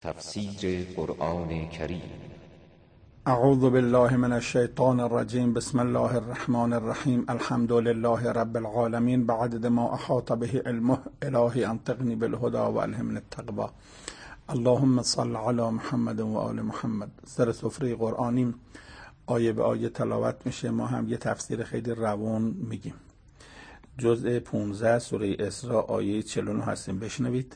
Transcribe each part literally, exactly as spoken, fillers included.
تفسیر قرآن کریم. اعوذ بالله من الشیطان الرجیم. بسم الله الرحمن الرحیم. الحمد لله رب العالمین بعدد ما احاط به علمه. الهی انطقنی بالهدى و الهمنی التقوی. اللهم صل علی محمد و آل محمد. سر سفره قرآنیم، آیه به آیه تلاوت میشه. ما هم یه تفسیر خیلی روان میگیم. جزء پانزده سوره اسراء آیه چهل و نه هستیم. بشنوید.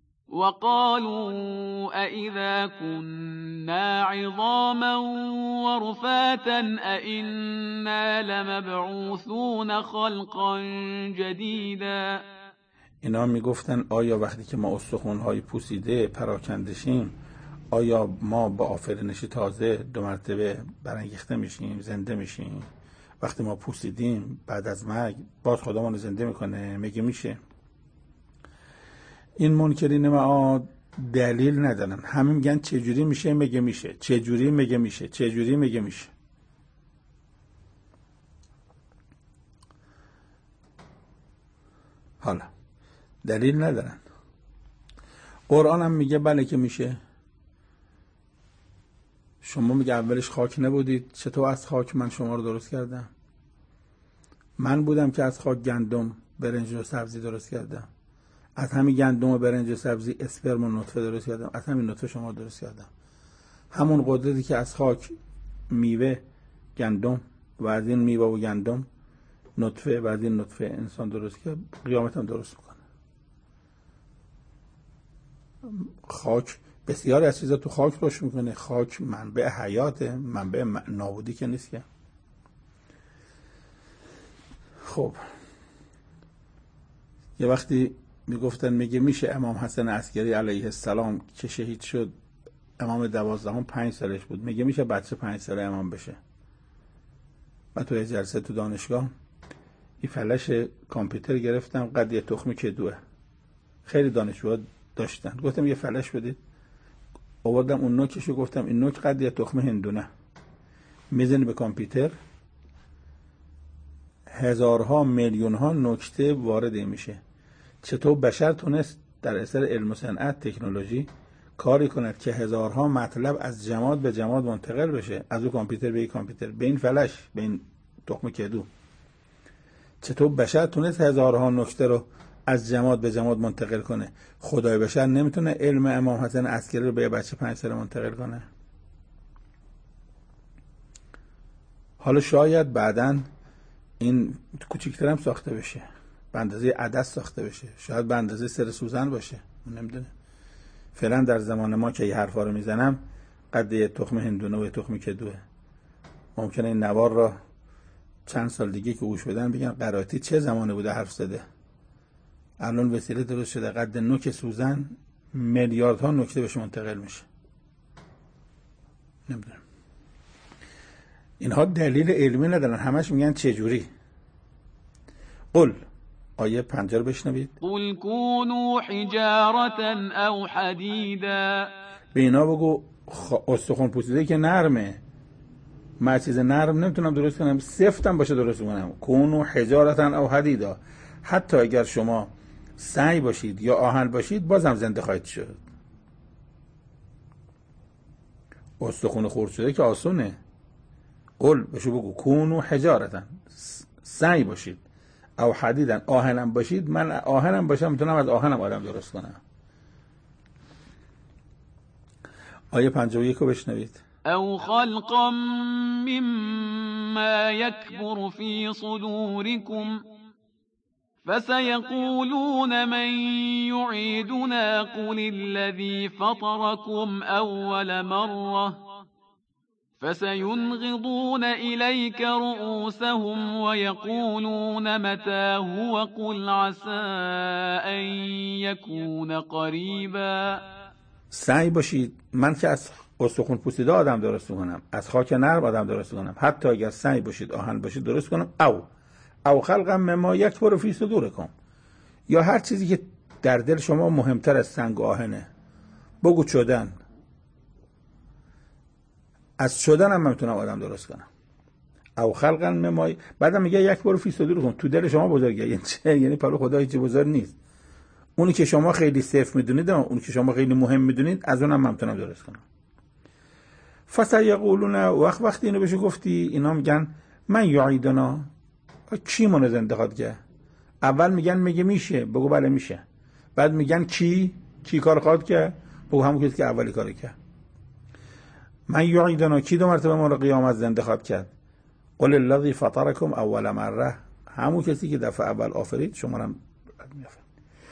وقالوا أإذا كنا عظاما ورفاتا أإنا لمبعوثون خلقا جديدا. اینا میگفتن آیا وقتی که ما استخوان‌های پوسیده پراکندشیم، آیا ما با آفرینش تازه دو مرتبه برانگیخته میشیم، زنده میشیم؟ وقتی ما پوسیدیم بعد از مرگ باز خدا ما رو زنده میکنه؟ میگه میشه. این منکرین معاد دلیل ندارن، همه میگن چجوری میشه؟ میگه میشه. چجوری؟ میگه میشه. چجوری؟ میگه میشه. حالا دلیل ندارن. قرآن هم میگه بله که میشه. شما میگه اولش خاک نبودید، چطور از خاک من شما رو درست کردم؟ من بودم که از خاک گندم، برنج و سبزی درست کردم. از همین گندم و برنج و سبزی اسپرم و نطفه درست کردم. از همین نطفه شما درست کردم. همون قدرتی که از خاک میوه گندم و از این میوه و گندم نطفه و از این نطفه انسان درست کرد، قیامت هم درست میکنه. خاک بسیاری از چیزا تو خاک رشد میکنه. خاک منبع حیاته، منبع نابودی که نیست که. خب یه وقتی میگفتن میگه میشه امام حسن عسکری علیه السلام که شهید شد، امام دوازدهم پنج سالش بود، میگه میشه بچه پنج ساله امام بشه. من توی جلسه تو دانشگاه این فلش کامپیوتر گرفتم، قد یه تخم کدوه. خیلی دانشجوها داشتن. گفتم یه فلش بدید، آوردم اون نوکشو، گفتم این نوک قد یه تخم هندونه. میزنی به کامپیوتر، هزارها میلیونها نکته وارد میشه. چطور بشر تونست در اثر علم و صنعت تکنولوژی کاری کند که هزارها مطلب از جماد به جماد منتقل بشه، از اون کامپیوتر به این کامپیوتر، به این فلش، به این تخم کدو. چطور بشر تونست هزارها نکته رو از جماد به جماد منتقل کنه؟ خدای بشر نمیتونه علم امام حسن عسکری رو به یه بچه پنج ساله منتقل کنه؟ حالا شاید بعداً این کوچیک‌تر هم ساخته بشه، به اندازه عدس ساخته بشه، شاید به اندازه سر سوزن باشه، من نمیدونم. فعلا در زمان ما که این حرفا رو میزنم قد یه تخم هندونه و یه تخم کدوه. ممکنه این نوار را چند سال دیگه که گوش بدن بگن قرائتی چه زمانه بوده حرف زده. الان وسیله درست شده قد نوک سوزن میلیاردها نکته بهش منتقل میشه. نمیدونم. اینها دلیل علمی ندارن، همش میگن چه جوری. قل آیه پنجاه رو بشنوید. قل كونوا حجارة او حديدا. به اینا بگو استخوان پوسیده که نرمه، من چیز نرم نمیتونم درست کنم، سفتم باشه درست کنم. کونوا حجارة او حدیدا. حتی اگر شما سنگ باشید یا آهن باشید بازم زنده خواهید شد. استخوان خرد شده که آسونه. قل بهشو بگو کونوا حجارة، سنگ باشید، او حدیدن، آهنم باشید. من آهنم باشم میتونم از آهنم آدم درست کنم. آیه پنجاه و یک رو بشنوید. او خلقا مما يكبر في صدوركم فسيقولون من يعيدنا قل الذي فطركم اول مره فسينغضون إليك رؤوسهم ويقولون متى هو قل عسى أن يكون قريبا. سعی باشید من که از استخوان پوسیده آدم درست کنم، از خاک نرم آدم درست کنم. حتی اگر سعی باشید آهن باشید درست کنم. او او خلقا مما یکبر فی صدورکم، یا هر چیزی که در دل شما مهمتر از سنگ و آهنه. بگو شدن، از شدن هم میتونم آدم درست کنم. او خلقا مما، بعدم میگه یک بار فی صدورکم، تو دل شما بزرگه. یعنی چه؟ یعنی پلو خدا هیچ بزرگ نیست. اونی که شما خیلی سیف میدونید، اونی که شما خیلی مهم میدونید، از اونم من میتونم درست کنم. فسیقولون، وقت وقتی اینو بهش گفتی اینا میگن من یعیدنا، کی منو زنده خواهد کرد؟ اول میگن میگه میشه، بگو بله میشه. بعد میگن کی کی کار خواهد کرد؟ بگو همون کسی که اولی کار کرد. من یعیدنا، کی دو مرتبه ما رو قیامت زنده خواهد کرد؟ قل الذی فطرکم اول مره، همون کسی که دفعه اول آفرید شما رو میآفرید.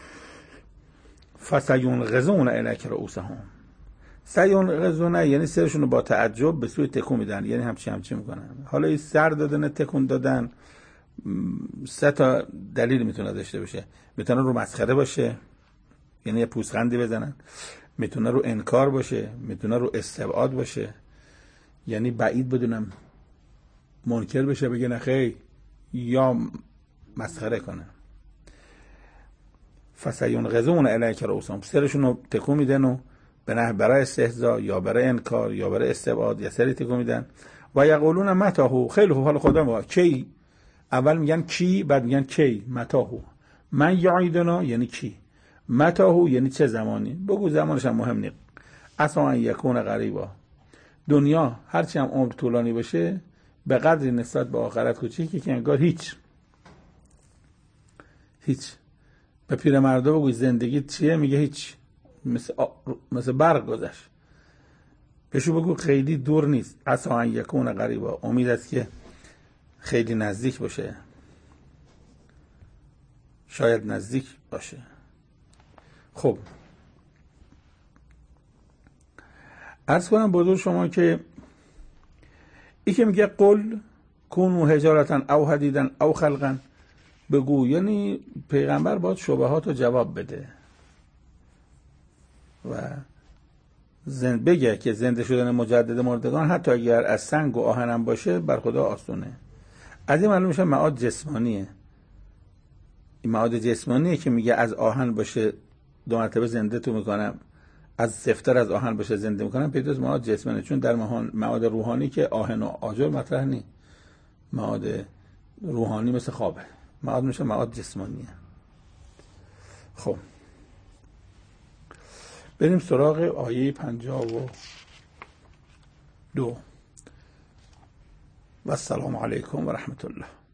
فسینغضون الیک رؤوسهم، سینغضون یعنی سرشون رو با تعجب به سوی تکون میدن، یعنی همچی همچی میکنن. حالا این سر دادن، تکون دادن، سه تا دلیل میتونه داشته باشه. میتونه رو مسخره باشه، یعنی یه پوزخندی بزنن، میتونه رو انکار باشه، میتونه رو استبعاد باشه، یعنی بعید بدونم منکر بشه بگه نخیر، یا مسخره کنه. فسینغضون الیک رؤوسهم، سرشون رو تکون میدن و به نه برای استهزاء یا برای انکار یا برای استبعاد یا سری تکون میدن. و یقولون متاهو، خیلی خوب، حالا خدا ما کی، اول میگن کی، بعد میگن کی. متاهو، من یعیدنا یعنی کی، متاهو یعنی چه زمانی، بگو زمانش هم مهم نیست. اصلا ان یکون قریبا، دنیا هرچی هم عمر طولانی باشه به قدری نسبت به آخرت کوچیکی که انگار هیچ هیچ. به پیرمردا بگو زندگی چیه، میگه هیچ، مثل آ... مثل برق گذشت. بهشو بگو خیلی دور نیست. اصلا ان یکون قریبا، امید است که خیلی نزدیک باشه، شاید نزدیک باشه. خب عرض کنم بزرگ شما که ای که میگه قل کونوا حجارة او حدیدا او خلقا، بگو، یعنی پیغمبر باید شبهات رو جواب بده و زند بگه که زنده شدن مجدد مردگان حتی اگر از سنگ و آهنم باشه بر خدا آسونه. از این معلوم میشه معاد جسمانیه. این معاد جسمانیه که میگه از آهن باشه دو مرتبه زنده تو میکنم، از سفتر از آهن باشه زنده میکنم، پیداست معاد جسمانیه. چون در معاد روحانی که آهن و آجر مطرح نیست، معاد روحانی مثل خوابه، معاد میشه معاد جسمانیه. خب بریم سراغ آیه پنجاه و دو. و السلام علیکم و رحمت الله.